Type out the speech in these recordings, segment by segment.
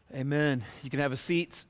Amen. You can have a seat.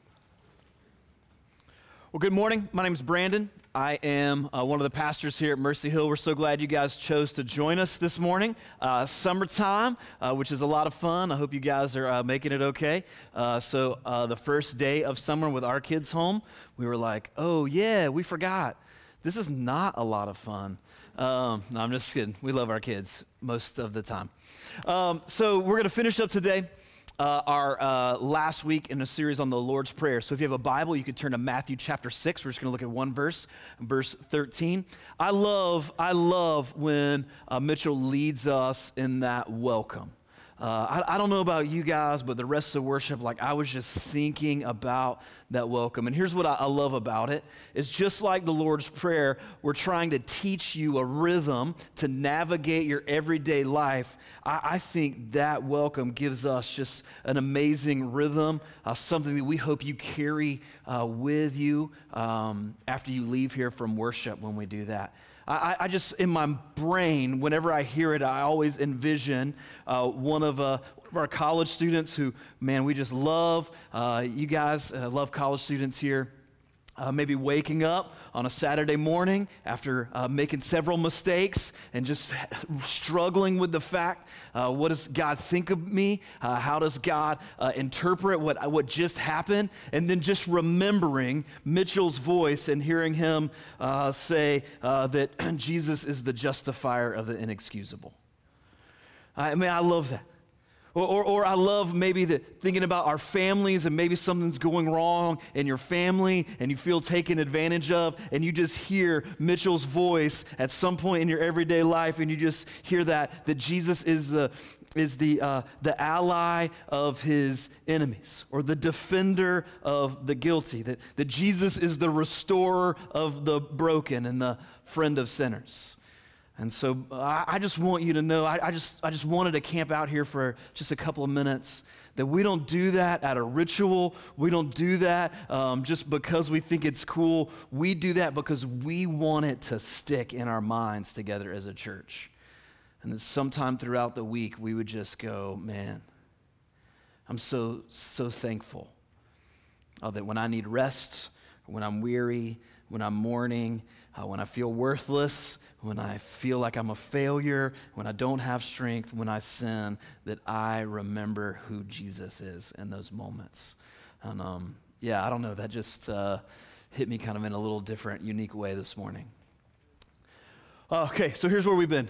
Well, good morning. My name is Brandon. I am one of the pastors here at Mercy Hill. We're so glad you guys chose to join us this morning. Summertime, which is a lot of fun. I hope you guys are making it okay. So the first day of summer with our kids home, we were like, oh yeah, we forgot. This is not a lot of fun. No, I'm just kidding. We love our kids most of the time. So we're going to finish up today. Our last week in a series on the Lord's Prayer. So if you have a Bible, you could turn to Matthew chapter 6. We're just going to look at one verse, verse 13. I love when Mitchell leads us in that welcome. I don't know about you guys, but the rest of worship, I was just thinking about that welcome. And here's what I love about it. It's just like the Lord's Prayer, we're trying to teach you a rhythm to navigate your everyday life. I think that welcome gives us just an amazing rhythm, something that we hope you carry with you after you leave here from worship when we do that. I just, in my brain, whenever I hear it, I always envision one of our college students who, man, we just love. You guys love college students here. Maybe waking up on a Saturday morning after making several mistakes and just struggling with the fact, what does God think of me? How does God interpret what just happened? And then just remembering Mitchell's voice and hearing him say that Jesus is the justifier of the inexcusable. I love that. Or I love maybe thinking about our families and maybe something's going wrong in your family and you feel taken advantage of and you just hear Mitchell's voice at some point in your everyday life and you just hear that Jesus is the ally of his enemies or the defender of the guilty, that Jesus is the restorer of the broken and the friend of sinners. And so I just want you to know, I just wanted to camp out here for just a couple of minutes, that we don't do that at a ritual. We don't do that just because we think it's cool. We do that because we want it to stick in our minds together as a church. And that sometime throughout the week, we would just go, man, I'm so thankful that when I need rest, when I'm weary, when I'm mourning, when I feel worthless, when I feel like I'm a failure, when I don't have strength, when I sin, that I remember who Jesus is in those moments. And I don't know, that just hit me kind of in a little different, unique way this morning. Okay, so here's where we've been.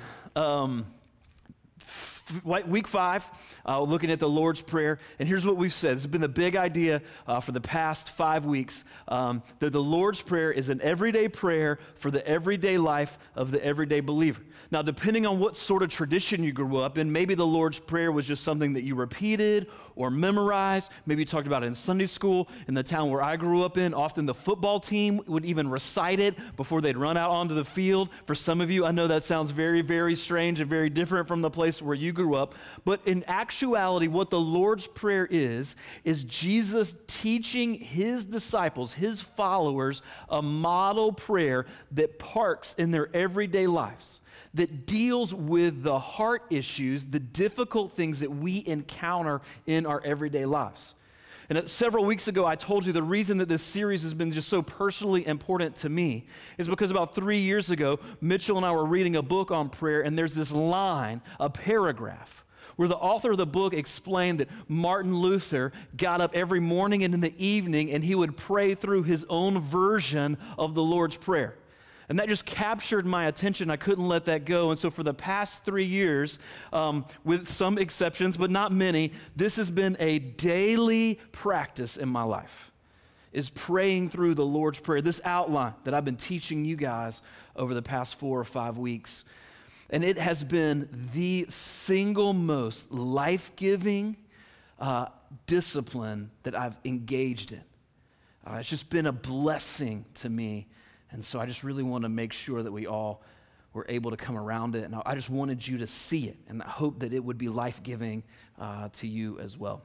Week 5, looking at the Lord's Prayer, and here's what we've said. This has been the big idea for the past 5 weeks, that the Lord's Prayer is an everyday prayer for the everyday life of the everyday believer. Now, depending on what sort of tradition you grew up in, maybe the Lord's Prayer was just something that you repeated or memorized. Maybe you talked about it in Sunday school. In the town where I grew up in, often the football team would even recite it before they'd run out onto the field. For some of you, I know that sounds very, very strange and very different from the place where you grew up, but in actuality, what the Lord's Prayer is Jesus teaching his disciples, his followers, a model prayer that parks in their everyday lives, that deals with the heart issues, the difficult things that we encounter in our everyday lives. And several weeks ago, I told you the reason that this series has been just so personally important to me is because about 3 years ago, Mitchell and I were reading a book on prayer, and there's this line, a paragraph, where the author of the book explained that Martin Luther got up every morning and in the evening, and he would pray through his own version of the Lord's Prayer. And that just captured my attention. I couldn't let that go. And so for the past 3 years, with some exceptions, but not many, this has been a daily practice in my life, is praying through the Lord's Prayer, this outline that I've been teaching you guys over the past 4 or 5 weeks. And it has been the single most life-giving discipline that I've engaged in. It's just been a blessing to me. And so I just really want to make sure that we all were able to come around it. And I just wanted you to see it. And I hope that it would be life-giving to you as well.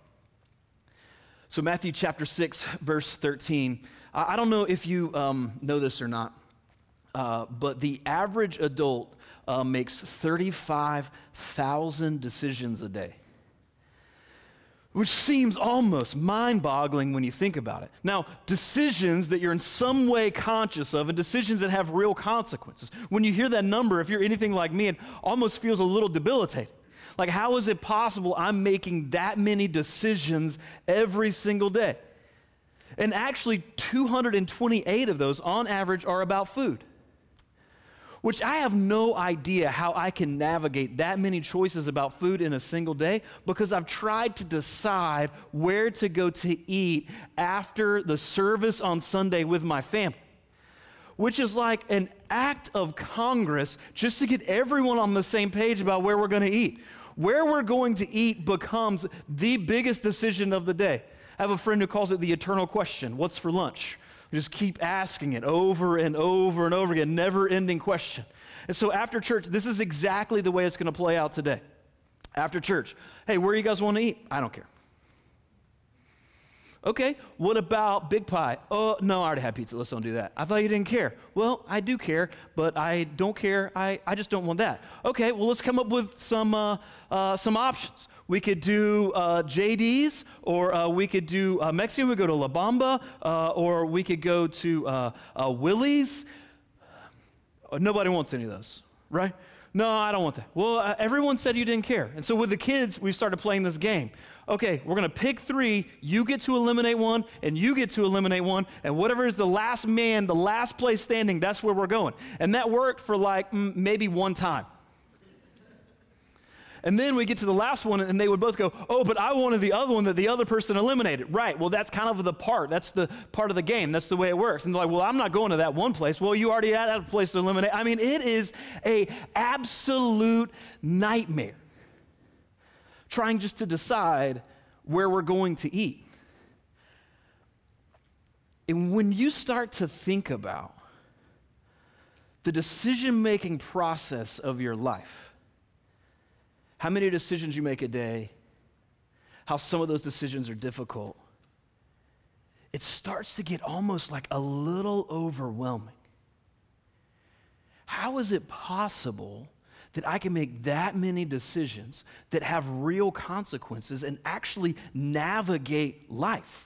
So Matthew chapter 6, verse 13. I don't know if you know this or not, but the average adult makes 35,000 decisions a day. which seems almost mind-boggling when you think about it. Now, decisions that you're in some way conscious of and decisions that have real consequences. When you hear that number, if you're anything like me, it almost feels a little debilitating. Like, how is it possible I'm making that many decisions every single day? And actually, 228 of those, on average, are about food, which I have no idea how I can navigate that many choices about food in a single day, because I've tried to decide where to go to eat after the service on Sunday with my family, which is like an act of Congress just to get everyone on the same page about where we're going to eat. Where we're going to eat becomes the biggest decision of the day. I have a friend who calls it the eternal question: what's for lunch? We just keep asking it over and over and over again, never-ending question. And so after church, this is exactly the way it's going to play out today. After church, hey, where you guys want to eat? I don't care. Okay, what about Big Pie? Oh, no, I already had pizza. Let's don't do that. I thought you didn't care. Well, I do care, but I don't care. I just don't want that. Okay, well, let's come up with some options. We could do JD's, or we could do Mexican. We could go to La Bamba, or we could go to Willie's. Nobody wants any of those, right? No, I don't want that. Well, everyone said you didn't care. And so with the kids, we started playing this game. Okay, we're going to pick 3. You get to eliminate one, and you get to eliminate one, and whatever is the last man, the last place standing, that's where we're going. And that worked for like maybe one time. And then we get to the last one, and they would both go, oh, but I wanted the other one that the other person eliminated. Right, well, that's kind of that's the part of the game. That's the way it works. And they're like, well, I'm not going to that one place. Well, you already had a place to eliminate. I mean, it is an absolute nightmare trying just to decide where we're going to eat. And when you start to think about the decision-making process of your life, how many decisions you make a day, how some of those decisions are difficult, it starts to get almost like a little overwhelming. How is it possible that I can make that many decisions that have real consequences and actually navigate life?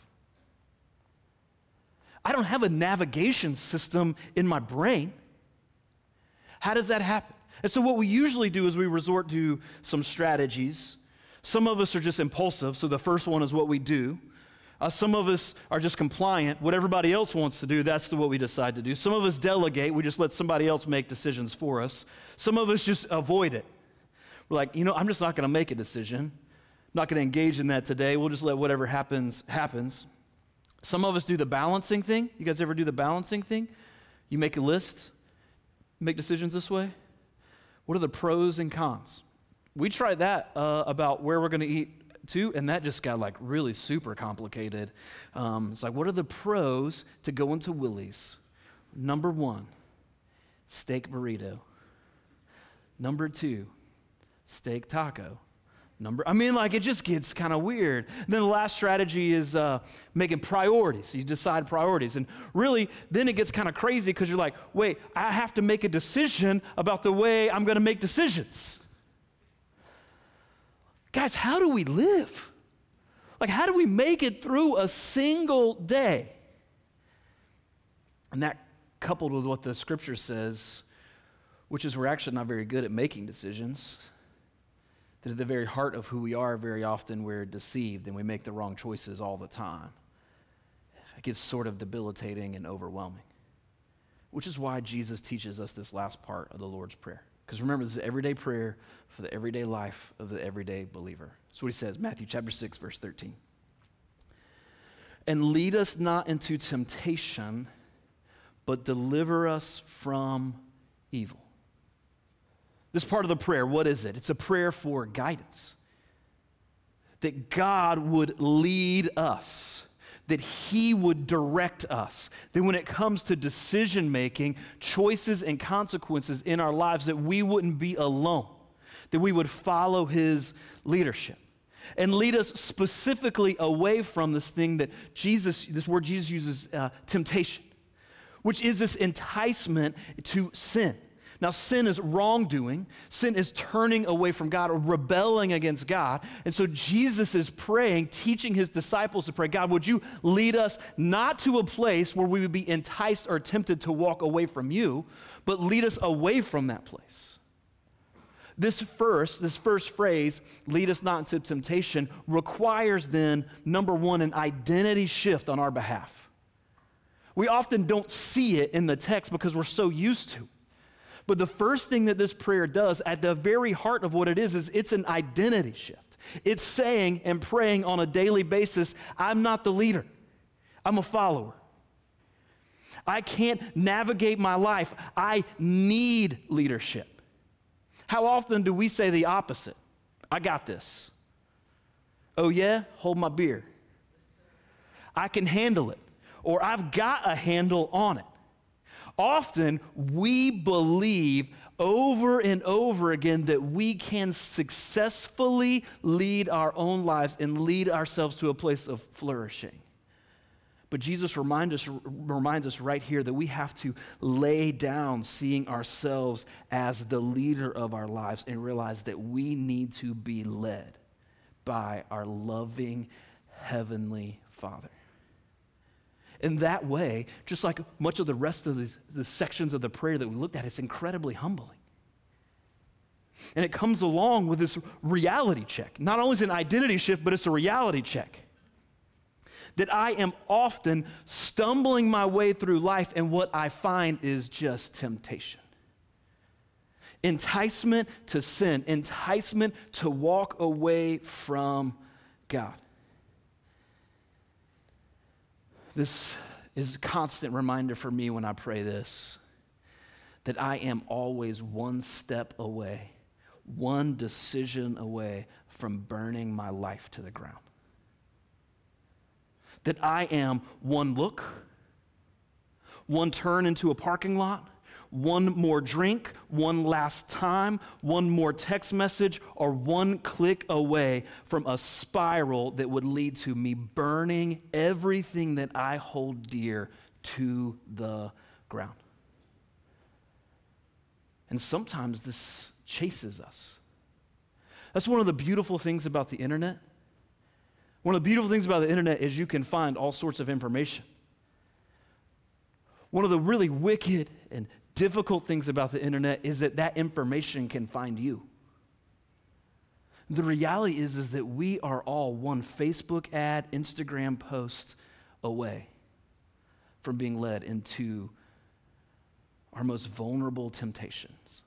I don't have a navigation system in my brain. How does that happen? And so what we usually do is we resort to some strategies. Some of us are just impulsive, so the first one is what we do. Some of us are just compliant. What everybody else wants to do, that's what we decide to do. Some of us delegate. We just let somebody else make decisions for us. Some of us just avoid it. We're like, I'm just not going to make a decision. I'm not going to engage in that today. We'll just let whatever happens, happens. Some of us do the balancing thing. You guys ever do the balancing thing? You make a list, make decisions this way. What are the pros and cons? We tried that about where we're going to eat too, and that just got like really super complicated. It's like, what are the pros to going to Willie's? Number 1, steak burrito. Number 2, steak taco. It just gets kind of weird. And then the last strategy is making priorities. You decide priorities. And really, then it gets kind of crazy because you're like, wait, I have to make a decision about the way I'm going to make decisions. Guys, how do we live? Like, how do we make it through a single day? And that coupled with what the scripture says, which is we're actually not very good at making decisions, that at the very heart of who we are, very often we're deceived and we make the wrong choices all the time. It gets sort of debilitating and overwhelming, which is why Jesus teaches us this last part of the Lord's Prayer. Because remember, this is everyday prayer for the everyday life of the everyday believer. That's what he says, Matthew chapter 6, verse 13. And lead us not into temptation, but deliver us from evil. This part of the prayer, what is it? It's a prayer for guidance. That God would lead us, that he would direct us, that when it comes to decision making, choices and consequences in our lives, that we wouldn't be alone, that we would follow his leadership and lead us specifically away from this thing that this word Jesus uses, temptation, which is this enticement to sin. Now, sin is wrongdoing. Sin is turning away from God or rebelling against God. And so Jesus is praying, teaching his disciples to pray, God, would you lead us not to a place where we would be enticed or tempted to walk away from you, but lead us away from that place. This first phrase, lead us not into temptation, requires then, number one, an identity shift on our behalf. We often don't see it in the text because we're so used to. But the first thing that this prayer does, at the very heart of what it is it's an identity shift. It's saying and praying on a daily basis, I'm not the leader, I'm a follower. I can't navigate my life, I need leadership. How often do we say the opposite? I got this. Oh yeah? Hold my beer. I can handle it. Or I've got a handle on it. Often we believe over and over again that we can successfully lead our own lives and lead ourselves to a place of flourishing. But Jesus reminds us right here that we have to lay down seeing ourselves as the leader of our lives and realize that we need to be led by our loving Heavenly Father. In that way, just like much of the rest of the sections of the prayer that we looked at, it's incredibly humbling. And it comes along with this reality check. Not only is it an identity shift, but it's a reality check. That I am often stumbling my way through life, and what I find is just temptation. Enticement to sin, enticement to walk away from God. This is a constant reminder for me when I pray this, that I am always one step away, one decision away from burning my life to the ground. That I am one look, one turn into a parking lot, one more drink, one last time, one more text message, or one click away from a spiral that would lead to me burning everything that I hold dear to the ground. And sometimes this chases us. That's one of the beautiful things about the internet. One of the beautiful things about the internet is you can find all sorts of information. One of the really wicked and difficult things about the internet is that information can find you. The reality is that we are all one Facebook ad, Instagram post away from being led into our most vulnerable temptations.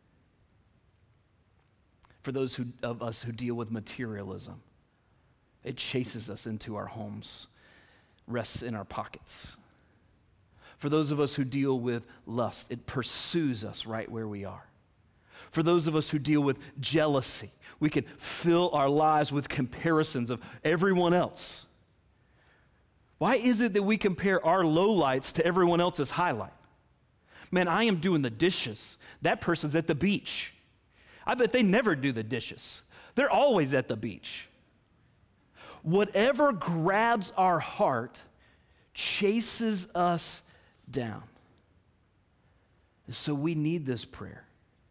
For those of us who deal with materialism, it chases us into our homes, rests in our pockets. For those of us who deal with lust, it pursues us right where we are. For those of us who deal with jealousy, we can fill our lives with comparisons of everyone else. Why is it that we compare our lowlights to everyone else's highlight? Man, I am doing the dishes. That person's at the beach. I bet they never do the dishes. They're always at the beach. Whatever grabs our heart chases us down. So we need this prayer,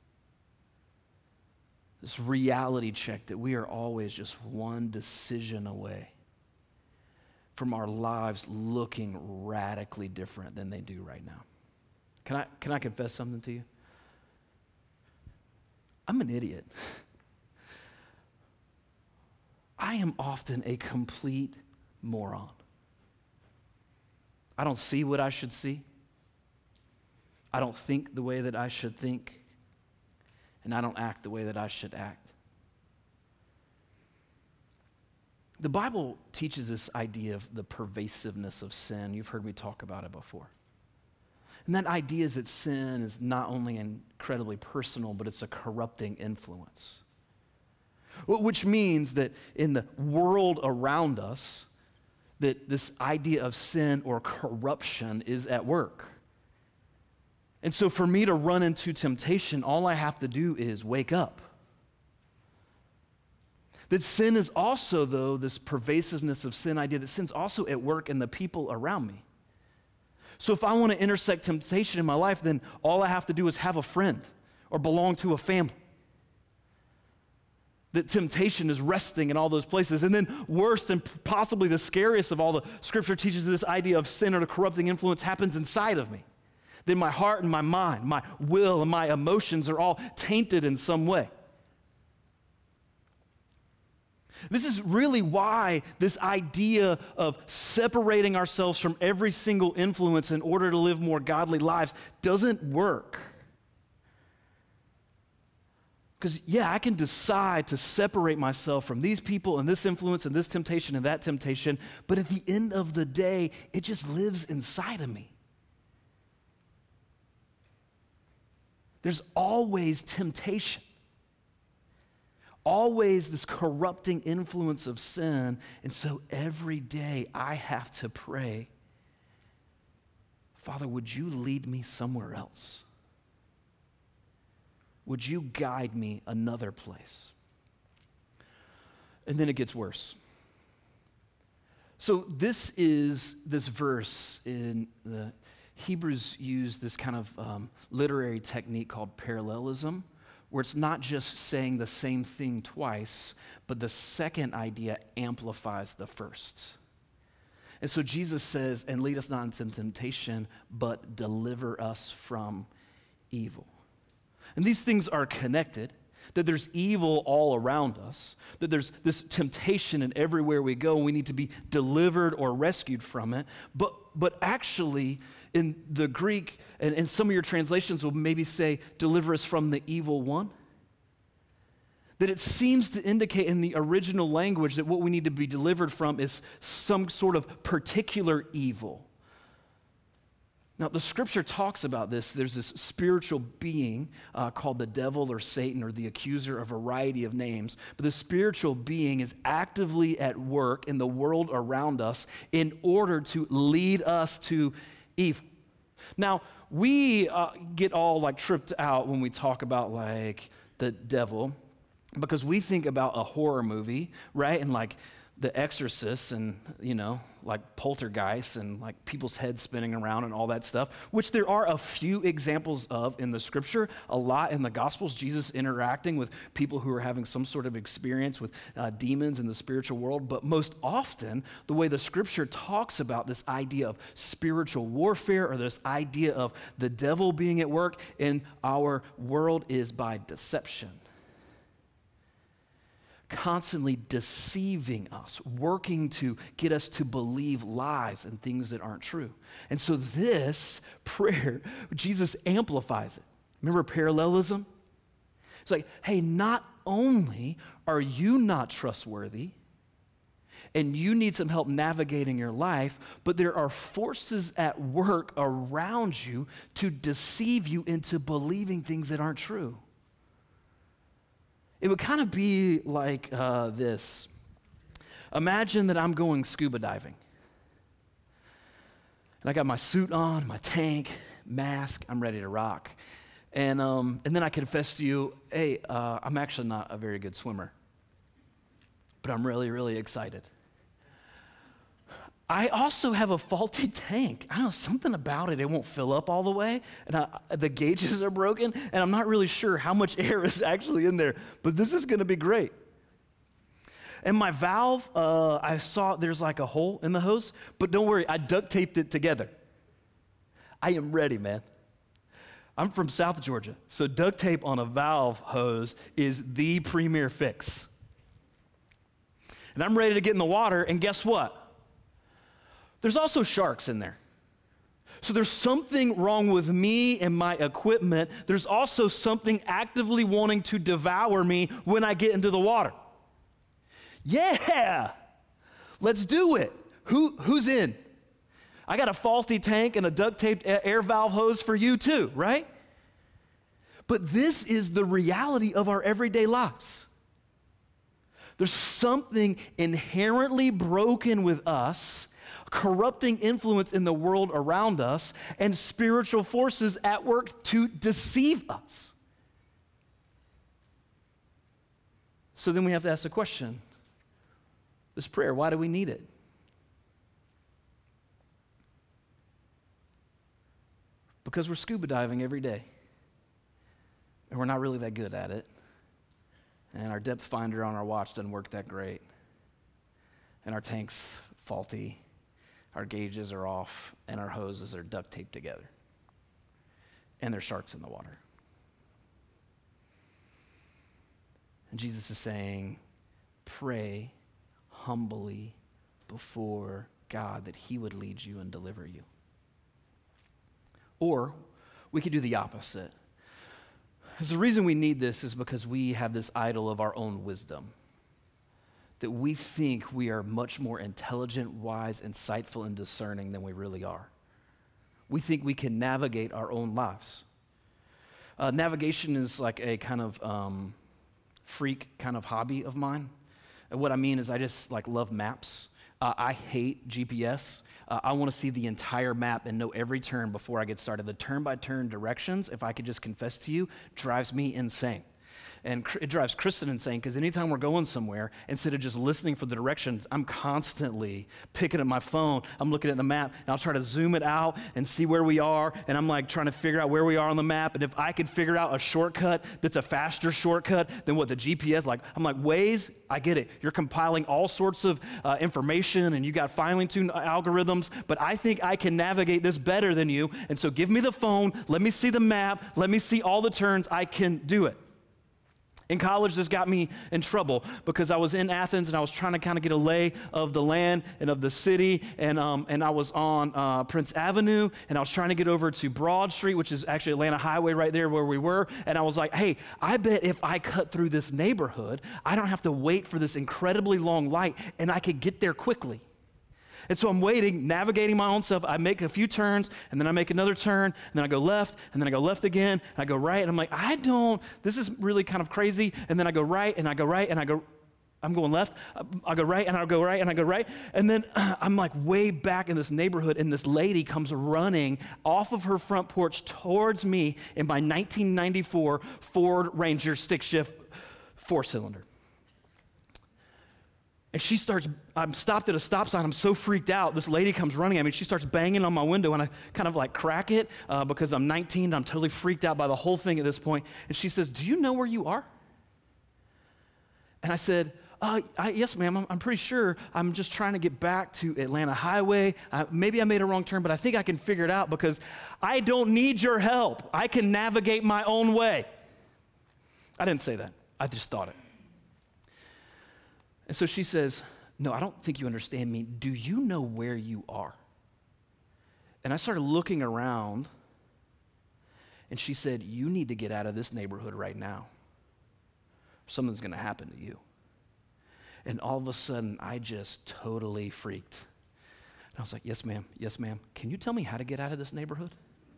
this reality check that we are always just one decision away from our lives looking radically different than they do right now. Can I confess something to you? I'm an idiot. I am often a complete moron. I don't see what I should see. I don't think the way that I should think. And I don't act the way that I should act. The Bible teaches this idea of the pervasiveness of sin. You've heard me talk about it before. And that idea is that sin is not only incredibly personal, but it's a corrupting influence. Which means that in the world around us, that this idea of sin or corruption is at work. And so for me to run into temptation, all I have to do is wake up. That sin is also, though, this pervasiveness of sin idea, that sin's also at work in the people around me. So if I want to intersect temptation in my life, then all I have to do is have a friend or belong to a family. That temptation is resting in all those places. And then worst and possibly the scariest of all, the scripture teaches this idea of sin or the corrupting influence happens inside of me. Then my heart and my mind, my will and my emotions are all tainted in some way. This is really why this idea of separating ourselves from every single influence in order to live more godly lives doesn't work. Because, I can decide to separate myself from these people and this influence and this temptation and that temptation, but at the end of the day, it just lives inside of me. There's always temptation. Always this corrupting influence of sin. And so every day I have to pray, Father, would you lead me somewhere else? Would you guide me another place? And then it gets worse. So this verse in the Hebrews use this kind of literary technique called parallelism, where it's not just saying the same thing twice, but the second idea amplifies the first. And so Jesus says, and lead us not into temptation, but deliver us from evil. And these things are connected, that there's evil all around us, that there's this temptation and everywhere we go, and we need to be delivered or rescued from it. But actually, in the Greek, and some of your translations will maybe say, deliver us from the evil one. That it seems to indicate in the original language that what we need to be delivered from is some sort of particular evil. Now, the scripture talks about this. There's this spiritual being called the devil or Satan or the accuser, a variety of names. But the spiritual being is actively at work in the world around us in order to lead us to evil. Now, we get all like tripped out when we talk about like the devil because we think about a horror movie, right? And like The Exorcist and, like poltergeist and like people's heads spinning around and all that stuff, which there are a few examples of in the scripture, a lot in the Gospels, Jesus interacting with people who are having some sort of experience with demons in the spiritual world. But most often, the way the scripture talks about this idea of spiritual warfare or this idea of the devil being at work in our world is by deception. Constantly deceiving us, working to get us to believe lies and things that aren't true. And so this prayer, Jesus amplifies it. Remember parallelism? It's like, hey, not only are you not trustworthy and you need some help navigating your life, but there are forces at work around you to deceive you into believing things that aren't true. It would kind of be like this. Imagine that I'm going scuba diving. And I got my suit on, my tank, mask, I'm ready to rock. And then I confess to you, hey, I'm actually not a very good swimmer. But I'm really, really excited. I also have a faulty tank. I don't know, something about it won't fill up all the way, and the gauges are broken, and I'm not really sure how much air is actually in there, but this is gonna be great. And my valve, I saw there's like a hole in the hose, but don't worry, I duct taped it together. I am ready, man. I'm from South Georgia, so duct tape on a valve hose is the premier fix. And I'm ready to get in the water, and guess what? There's also sharks in there. So there's something wrong with me and my equipment. There's also something actively wanting to devour me when I get into the water. Yeah, let's do it. Who's in? I got a faulty tank and a duct taped air valve hose for you too, right? But this is the reality of our everyday lives. There's something inherently broken with us, corrupting influence in the world around us, and spiritual forces at work to deceive us. So then we have to ask the question, this prayer, why do we need it? because we're scuba diving every day, and we're not really that good at it, and our depth finder on our watch doesn't work that great, and our tank's faulty, our gauges are off, and our hoses are duct taped together, and there's sharks in the water. And Jesus is saying, pray humbly before God that he would lead you and deliver you. Or we could do the opposite. Because the reason we need this is because we have this idol of our own wisdom, that we think we are much more intelligent, wise, insightful, and discerning than we really are. We think we can navigate our own lives. Navigation is like a kind of freak kind of hobby of mine. And what I mean is I just love maps. I hate GPS. I want to see the entire map and know every turn before I get started. The turn-by-turn directions, if I could just confess to you, drives me insane. And it drives Kristen insane because anytime we're going somewhere, instead of just listening for the directions, I'm constantly picking up my phone. I'm looking at the map, and I'll try to zoom it out and see where we are. And I'm trying to figure out where we are on the map. And if I could figure out a shortcut that's a faster shortcut than what the GPS, I'm like, Waze, I get it. You're compiling all sorts of information, and you got finely tuned algorithms, but I think I can navigate this better than you. And so give me the phone. Let me see the map. Let me see all the turns. I can do it. In college, this got me in trouble because I was in Athens and I was trying to kind of get a lay of the land and of the city, and I was on Prince Avenue, and I was trying to get over to Broad Street, which is actually Atlanta Highway right there where we were, and I was like, hey, I bet if I cut through this neighborhood, I don't have to wait for this incredibly long light, and I could get there quickly. And so I'm waiting, navigating my own self. I make a few turns, and then I make another turn, and then I go left, and then I go left again, and I go right, and I'm like, this is really kind of crazy. And then I go right, and I go right, and I'm going left. I go right, and I go right, and I go right. And then I'm way back in this neighborhood, and this lady comes running off of her front porch towards me in my 1994 Ford Ranger stick shift 4-cylinder. And I'm stopped at a stop sign. I'm so freaked out. This lady comes running at me. She starts banging on my window, and I kind of crack it because I'm 19. And I'm totally freaked out by the whole thing at this point. And she says, do you know where you are? And I said, yes, ma'am. I'm pretty sure. I'm just trying to get back to Atlanta Highway. Maybe I made a wrong turn, but I think I can figure it out because I don't need your help. I can navigate my own way. I didn't say that. I just thought it. And so she says, no, I don't think you understand me. Do you know where you are? And I started looking around, and she said, you need to get out of this neighborhood right now. Something's going to happen to you. And all of a sudden, I just totally freaked. And I was like, yes, ma'am. Yes, ma'am. Can you tell me how to get out of this neighborhood?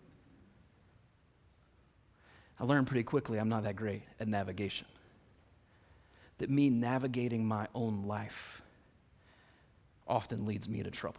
I learned pretty quickly I'm not that great at navigation. That me navigating my own life often leads me to trouble.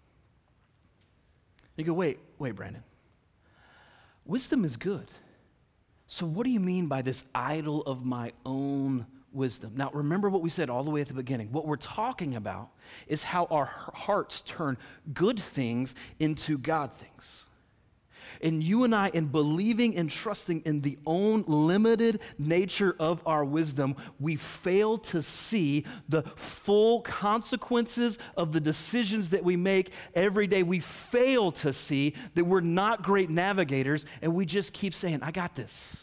You go, wait, Brandon. Wisdom is good. So what do you mean by this idol of my own wisdom? Now, remember what we said all the way at the beginning. What we're talking about is how our hearts turn good things into God things. And you and I, in believing and trusting in the own limited nature of our wisdom, we fail to see the full consequences of the decisions that we make every day. We fail to see that we're not great navigators, and we just keep saying, I got this.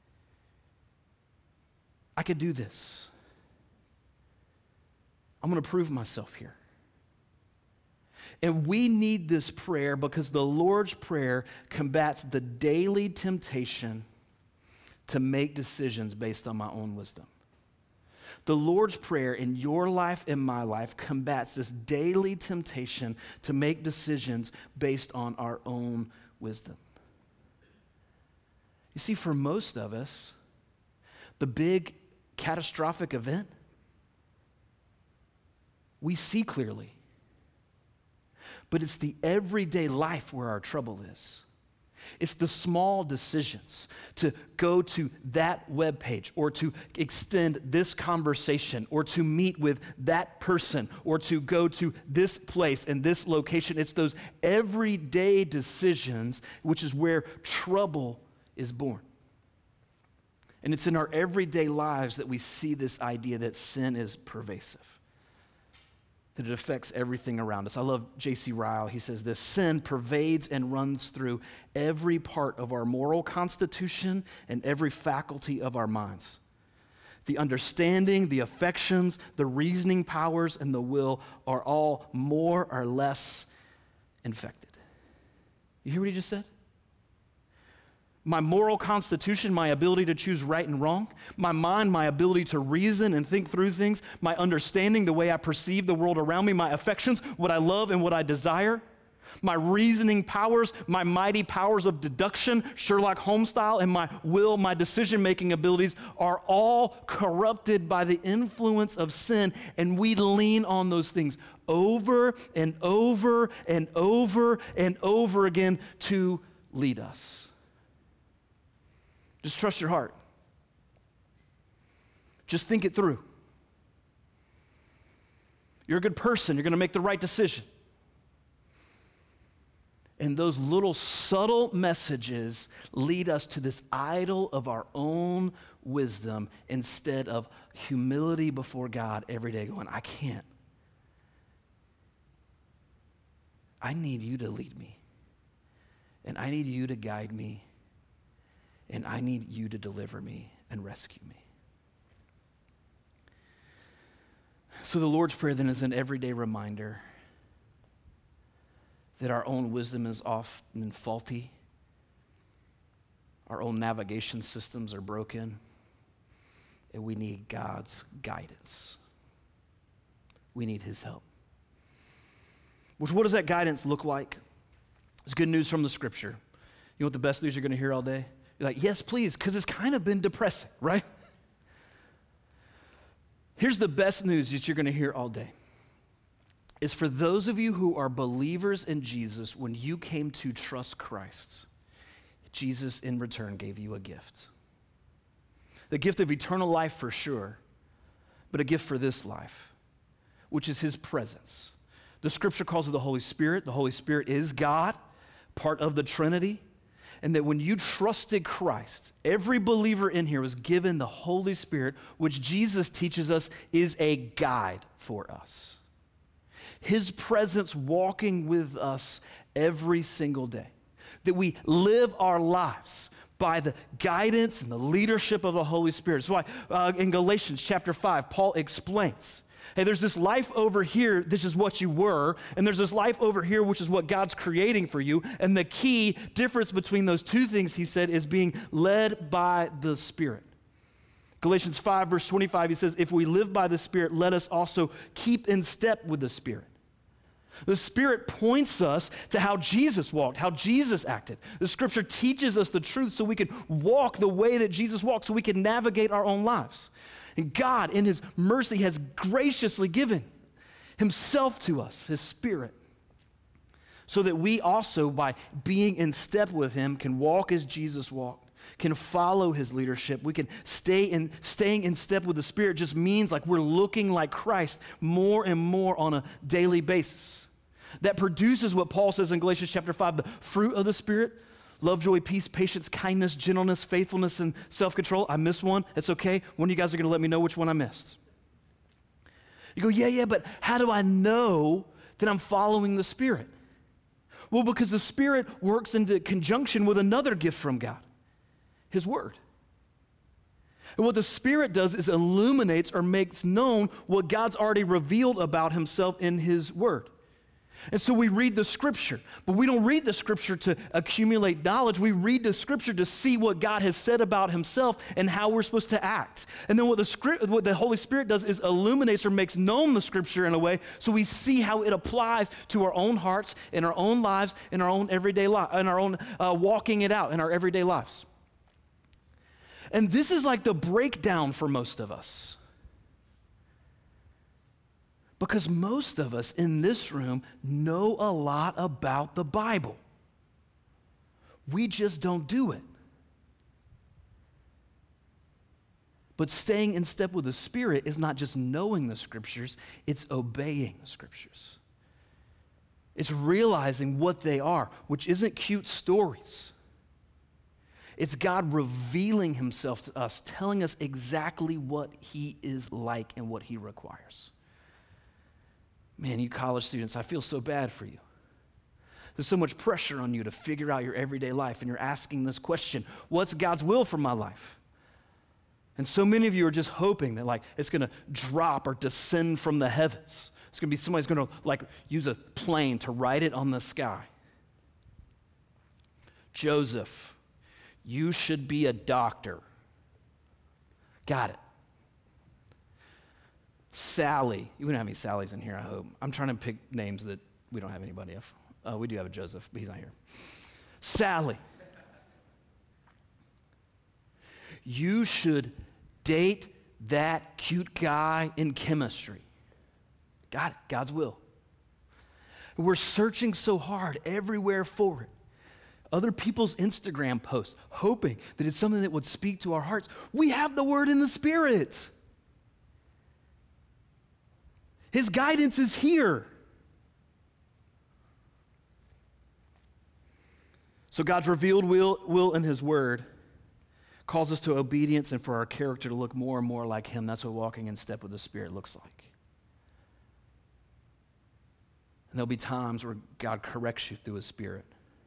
I could do this. I'm going to prove myself here. And we need this prayer because the Lord's Prayer combats the daily temptation to make decisions based on my own wisdom. The Lord's Prayer in your life and my life combats this daily temptation to make decisions based on our own wisdom. You see, for most of us, the big catastrophic event, we see clearly. But it's the everyday life where our trouble is. It's the small decisions to go to that webpage or to extend this conversation or to meet with that person or to go to this place and this location. It's those everyday decisions which is where trouble is born. And it's in our everyday lives that we see this idea that sin is pervasive, that it affects everything around us. I love J.C. Ryle. He says this: sin pervades and runs through every part of our moral constitution and every faculty of our minds. The understanding, the affections, the reasoning powers, and the will are all more or less infected. You hear what he just said? My moral constitution, my ability to choose right and wrong, my mind, my ability to reason and think through things, my understanding, the way I perceive the world around me, my affections, what I love and what I desire, my reasoning powers, my mighty powers of deduction, Sherlock Holmes style, and my will, my decision-making abilities are all corrupted by the influence of sin, and we lean on those things over and over and over and over again to lead us. Just trust your heart. Just think it through. You're a good person. You're going to make the right decision. And those little subtle messages lead us to this idol of our own wisdom instead of humility before God every day, going, I can't. I need you to lead me. And I need you to guide me. And I need you to deliver me and rescue me. So the Lord's Prayer then is an everyday reminder that our own wisdom is often faulty, our own navigation systems are broken, and we need God's guidance. We need his help. Which, what does that guidance look like? It's good news from the scripture. You know what the best news you're going to hear all day? You're like, yes, please, because it's kind of been depressing, right? Here's the best news that you're going to hear all day. It's for those of you who are believers in Jesus, when you came to trust Christ, Jesus in return gave you a gift. The gift of eternal life for sure, but a gift for this life, which is his presence. The scripture calls it the Holy Spirit. The Holy Spirit is God, part of the Trinity. And that when you trusted Christ, every believer in here was given the Holy Spirit, which Jesus teaches us is a guide for us. His presence walking with us every single day. That we live our lives by the guidance and the leadership of the Holy Spirit. That's why in Galatians chapter 5, Paul explains, hey, there's this life over here, this is what you were, and there's this life over here, which is what God's creating for you. And the key difference between those two things, he said, is being led by the Spirit. Galatians 5, verse 25, he says, if we live by the Spirit, let us also keep in step with the Spirit. The Spirit points us to how Jesus walked, how Jesus acted. The Scripture teaches us the truth so we can walk the way that Jesus walked, so we can navigate our own lives. And God, in his mercy, has graciously given himself to us, his Spirit, so that we also, by being in step with him, can walk as Jesus walked, can follow his leadership. We can staying in step with the Spirit just means like we're looking like Christ more and more on a daily basis. That produces what Paul says in Galatians chapter 5, the fruit of the Spirit: love, joy, peace, patience, kindness, gentleness, faithfulness, and self-control. I missed one. It's okay. One of you guys are going to let me know which one I missed. You go, yeah, but how do I know that I'm following the Spirit? Well, because the Spirit works in conjunction with another gift from God, his Word. And what the Spirit does is illuminates or makes known what God's already revealed about himself in his Word. And so we read the Scripture, but we don't read the Scripture to accumulate knowledge. We read the Scripture to see what God has said about himself and how we're supposed to act. And then what the Holy Spirit does is illuminates or makes known the Scripture in a way so we see how it applies to our own hearts, in our own lives, in our own everyday life, in our own walking it out in our everyday lives. And this is like the breakdown for most of us. Because most of us in this room know a lot about the Bible. We just don't do it. But staying in step with the Spirit is not just knowing the Scriptures, it's obeying the Scriptures. It's realizing what they are, which isn't cute stories. It's God revealing himself to us, telling us exactly what he is like and what he requires. Man, you college students, I feel so bad for you. There's so much pressure on you to figure out your everyday life, and you're asking this question, what's God's will for my life? And so many of you are just hoping that it's going to drop or descend from the heavens. It's going to be somebody's going to use a plane to write it on the sky. Joseph, you should be a doctor. Got it. Sally, you wouldn't have any Sallys in here, I hope. I'm trying to pick names that we don't have anybody of. We do have a Joseph, but he's not here. Sally, you should date that cute guy in chemistry. Got it, God's will. We're searching so hard everywhere for it. Other people's Instagram posts, hoping that it's something that would speak to our hearts. We have the word in the Spirit. His guidance is here. So God's revealed will in his word calls us to obedience and for our character to look more and more like him. That's what walking in step with the Spirit looks like. And there'll be times where God corrects you through his Spirit.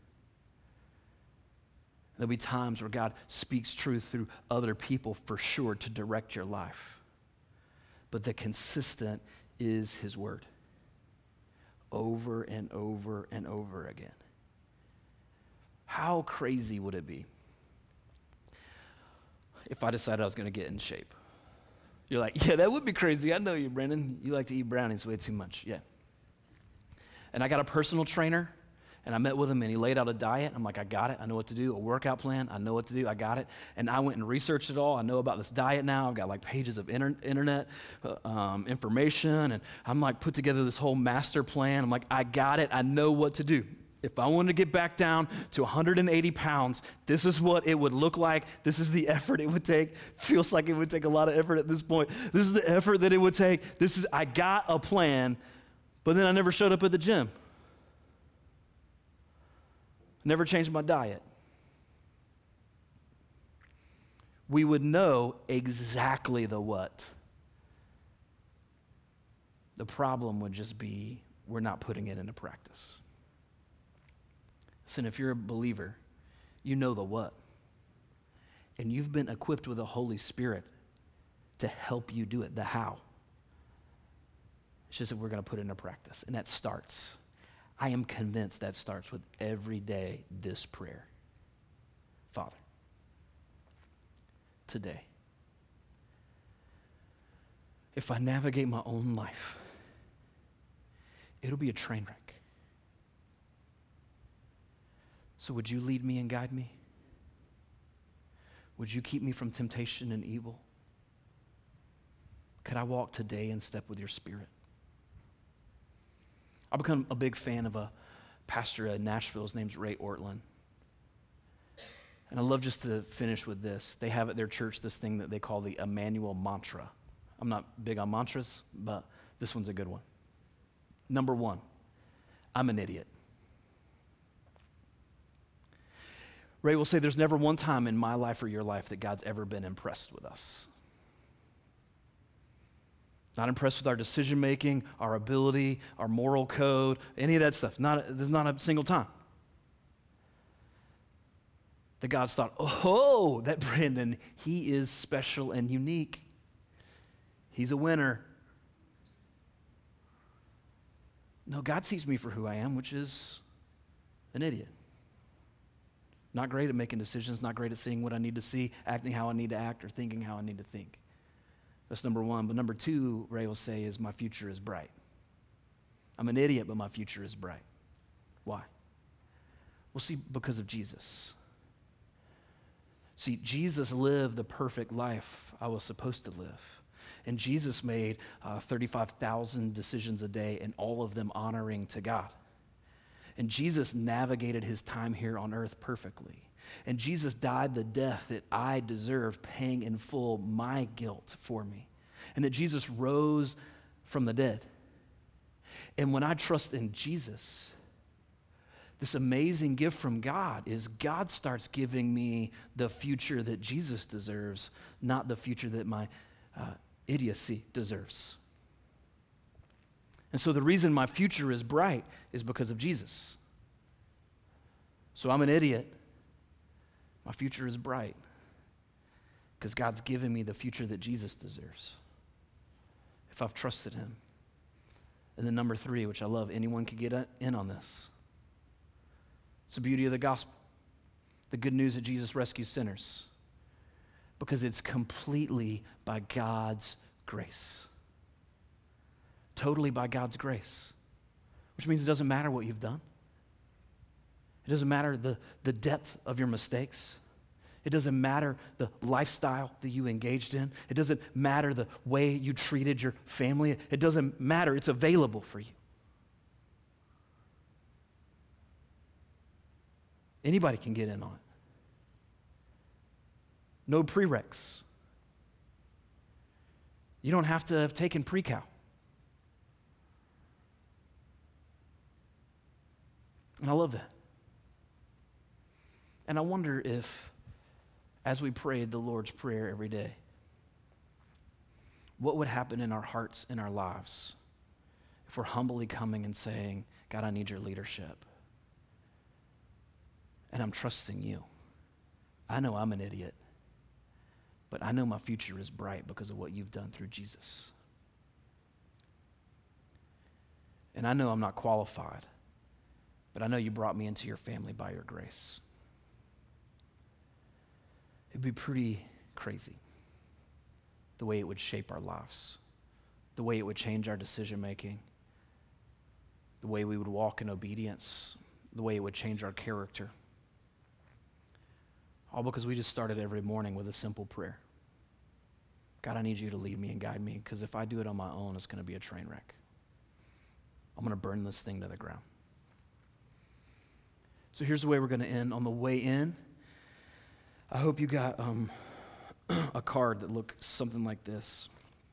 There'll be times where God speaks truth through other people for sure to direct your life. But the consistent is his word. Over and over and over again. How crazy would it be if I decided I was going to get in shape? You're like, yeah, that would be crazy. I know you, Brendan. You like to eat brownies way too much. Yeah. And I got a personal trainer, and I met with him, and he laid out a diet. I'm like, I got it. I know what to do. A workout plan. I know what to do. I got it. And I went and researched it all. I know about this diet now. I've got pages of internet information, and I'm put together this whole master plan. I'm like, I got it. I know what to do. If I wanted to get back down to 180 pounds, this is what it would look like. This is the effort it would take. Feels like it would take a lot of effort at this point. This is the effort that it would take. I got a plan, but then I never showed up at the gym. Never changed my diet. We would know exactly the what. The problem would just be we're not putting it into practice. Listen, if you're a believer, you know the what. And you've been equipped with the Holy Spirit to help you do it, the how. It's just that we're going to put it into practice. And that starts, I am convinced that starts with every day this prayer. Father, today, if I navigate my own life, it'll be a train wreck. So would you lead me and guide me? Would you keep me from temptation and evil? Could I walk today in step with your Spirit? I've become a big fan of a pastor in Nashville. His name's Ray Ortlund. And I love just to finish with this. They have at their church this thing that they call the Emmanuel mantra. I'm not big on mantras, but this one's a good one. Number 1, I'm an idiot. Ray will say there's never one time in my life or your life that God's ever been impressed with us. Not impressed with our decision making, our ability, our moral code, any of that stuff. There's not a single time that God's thought, oh, that Brandon, he is special and unique. He's a winner. No, God sees me for who I am, which is an idiot. Not great at making decisions, not great at seeing what I need to see, acting how I need to act, or thinking how I need to think. That's number 1. But number 2, Ray will say, is my future is bright. I'm an idiot, but my future is bright. Why? Well, see, because of Jesus. See, Jesus lived the perfect life I was supposed to live. And Jesus made 35,000 decisions a day, and all of them honoring to God. And Jesus navigated his time here on earth perfectly. And Jesus died the death that I deserved, paying in full my guilt for me. And that Jesus rose from the dead. And when I trust in Jesus, this amazing gift from God is God starts giving me the future that Jesus deserves, not the future that my idiocy deserves. And so the reason my future is bright is because of Jesus. So I'm an idiot. My future is bright because God's given me the future that Jesus deserves if I've trusted him. And then number 3, which I love, anyone can get in on this. It's the beauty of the gospel, the good news that Jesus rescues sinners, because it's completely by God's grace. Totally by God's grace, which means it doesn't matter what you've done. It doesn't matter the depth of your mistakes. It doesn't matter the lifestyle that you engaged in. It doesn't matter the way you treated your family. It doesn't matter. It's available for you. Anybody can get in on it. No prereqs. You don't have to have taken pre-cal. And I love that. And I wonder if, as we prayed the Lord's Prayer every day, what would happen in our hearts and our lives if we're humbly coming and saying, God, I need your leadership. And I'm trusting you. I know I'm an idiot, but I know my future is bright because of what you've done through Jesus. And I know I'm not qualified, but I know you brought me into your family by your grace. It'd be pretty crazy the way it would shape our lives, the way it would change our decision making, the way we would walk in obedience, the way it would change our character. All because we just started every morning with a simple prayer. God, I need you to lead me and guide me, because if I do it on my own, it's going to be a train wreck. I'm going to burn this thing to the ground. So here's the way we're going to end. On the way in, I hope you got a card that looks something like this.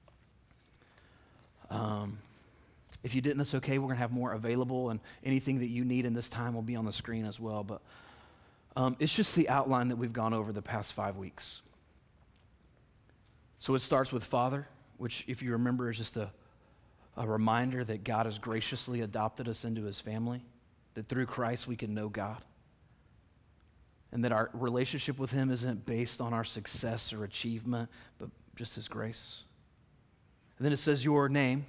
If you didn't, that's okay. We're going to have more available, and anything that you need in this time will be on the screen as well. But it's just the outline that we've gone over the past 5 weeks. So it starts with Father, which, if you remember, is just a reminder that God has graciously adopted us into his family, that through Christ we can know God, and that our relationship with him isn't based on our success or achievement, but just his grace. And then it says your name,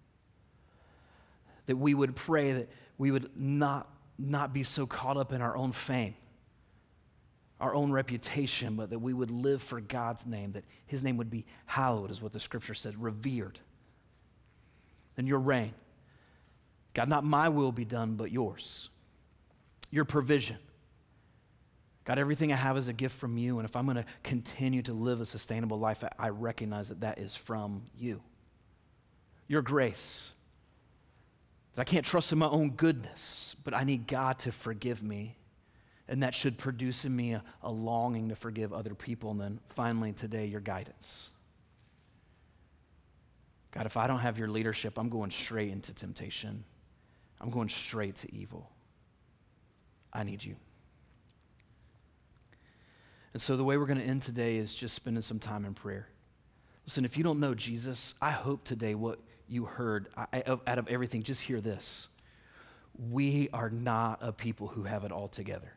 that we would pray that we would not be so caught up in our own fame, our own reputation, but that we would live for God's name, that his name would be hallowed, is what the scripture says, revered. Then your reign. God, not my will be done, but yours. Your provision. God, everything I have is a gift from you, and if I'm going to continue to live a sustainable life, I recognize that that is from you. Your grace. That I can't trust in my own goodness, but I need God to forgive me, and that should produce in me a longing to forgive other people. And then finally today, your guidance. God, if I don't have your leadership, I'm going straight into temptation. I'm going straight to evil. I need you. And so the way we're going to end today is just spending some time in prayer. Listen, if you don't know Jesus, I hope today what you heard out of everything, just hear this. We are not a people who have it all together.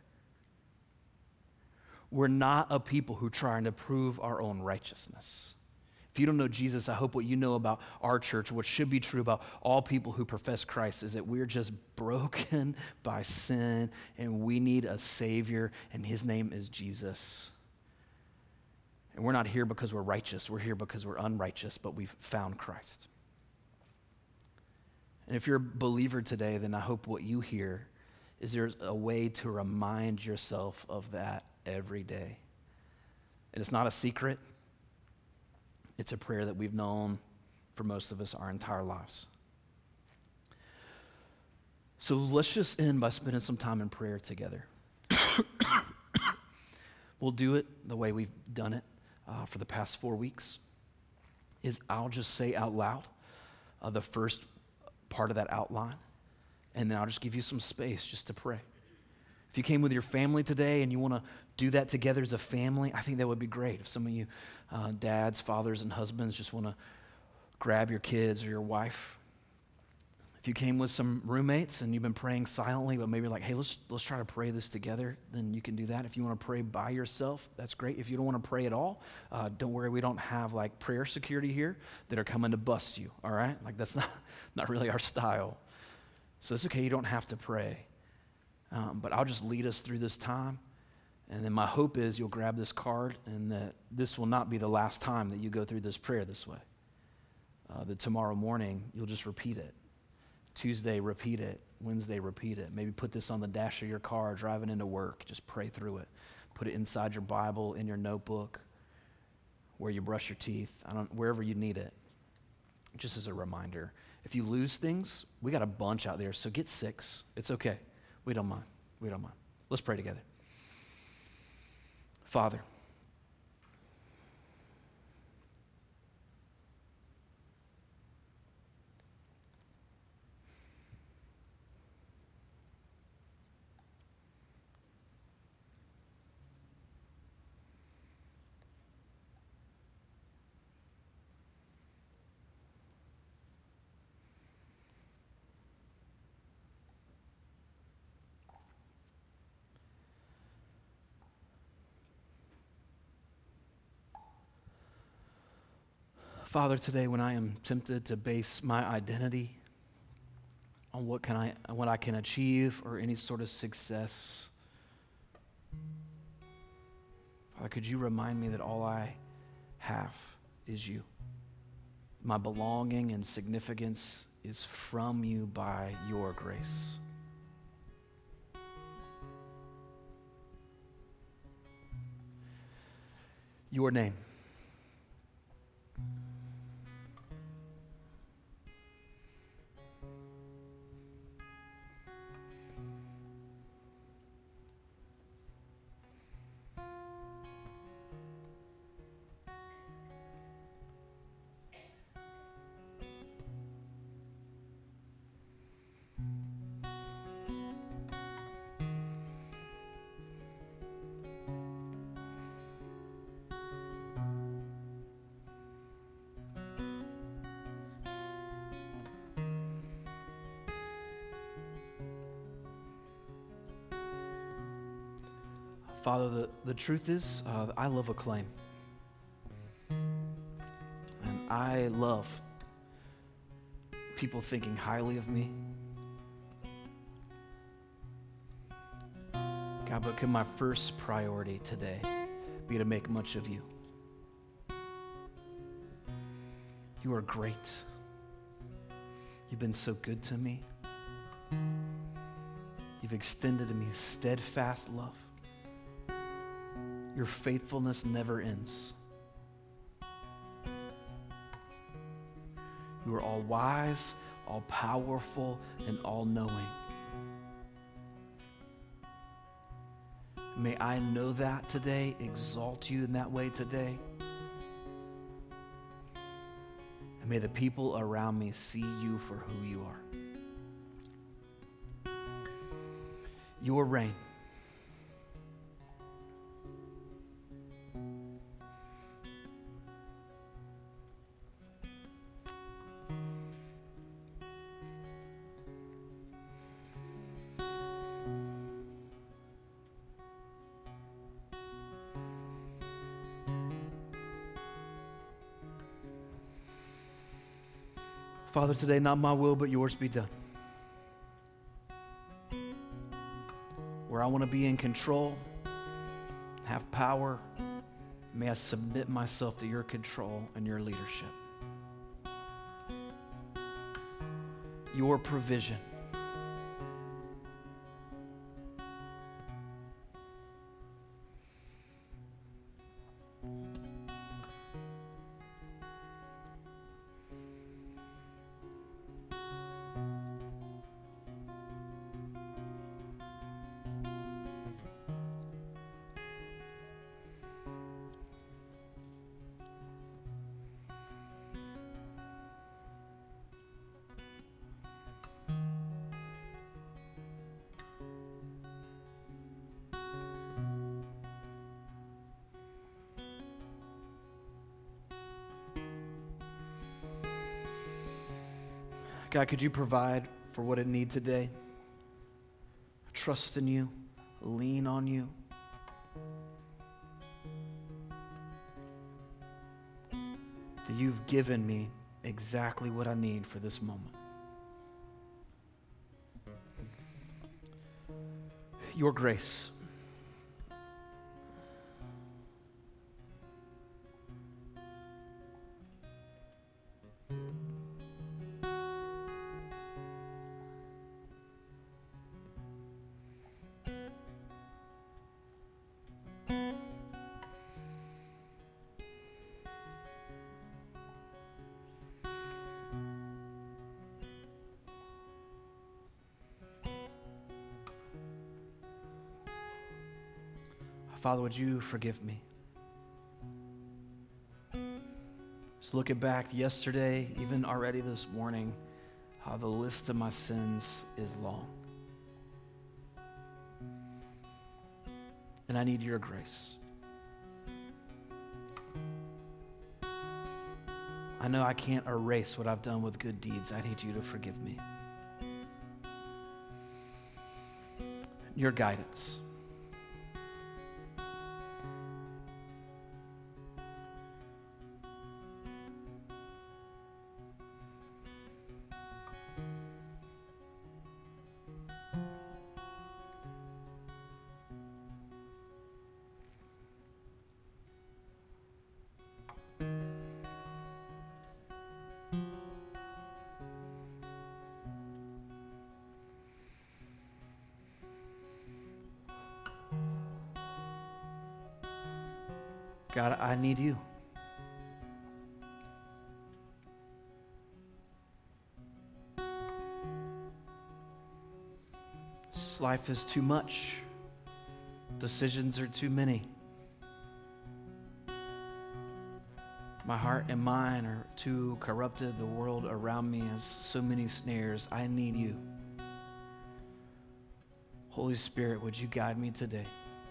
We're not a people who are trying to prove our own righteousness. If you don't know Jesus, I hope what you know about our church, what should be true about all people who profess Christ, is that we're just broken by sin and we need a Savior, and his name is Jesus. And we're not here because we're righteous. We're here because we're unrighteous, but we've found Christ. And if you're a believer today, then I hope what you hear is there's a way to remind yourself of that every day. And it's not a secret. It's a prayer that we've known for most of us our entire lives. So let's just end by spending some time in prayer together. We'll do it the way we've done it for the past 4 weeks. I'll just say out loud the first part of that outline, and then I'll just give you some space just to pray. If you came with your family today and you want to do that together as a family, I think that would be great. If some of you dads, fathers, and husbands just want to grab your kids or your wife. If you came with some roommates and you've been praying silently, but maybe like, hey, let's try to pray this together, then you can do that. If you want to pray by yourself, that's great. If you don't want to pray at all, don't worry, we don't have like prayer security here that are coming to bust you, all right? Like that's not really our style. So it's okay, you don't have to pray. But I'll just lead us through this time. And then my hope is you'll grab this card and that this will not be the last time that you go through this prayer this way. That tomorrow morning, you'll just repeat it. Tuesday, repeat it. Wednesday, repeat it. Maybe put this on the dash of your car driving into work. Just pray through it. Put it inside your Bible, in your notebook, where you brush your teeth, wherever you need it, just as a reminder. If you lose things, we got a bunch out there, so get 6. It's okay. We don't mind. We don't mind. Let's pray together. Father, Father, today when I am tempted to base my identity on what I can achieve or any sort of success, Father, could you remind me that all I have is you? My belonging and significance is from you by your grace. Your name. Father, the truth is, I love acclaim. And I love people thinking highly of me. God, but could my first priority today be to make much of you? You are great. You've been so good to me. You've extended to me steadfast love. Your faithfulness never ends. You are all wise, all powerful, and all knowing. May I know that today, exalt you in that way today. And may the people around me see you for who you are. Your reign. Father, today not my will, but yours be done. Where I want to be in control, have power, may I submit myself to your control and your leadership. Your provision. God, could you provide for what it needs today? Trust in you, lean on you. That you've given me exactly what I need for this moment. Your grace. Father, would you forgive me? Just looking back yesterday, even already this morning, how the list of my sins is long. And I need your grace. I know I can't erase what I've done with good deeds. I need you to forgive me. Your guidance. God, I need you. This life is too much. Decisions are too many. My heart and mind are too corrupted. The world around me has so many snares. I need you. Holy Spirit, would you guide me today?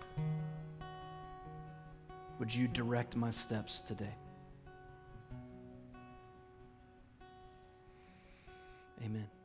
Would you direct my steps today? Amen.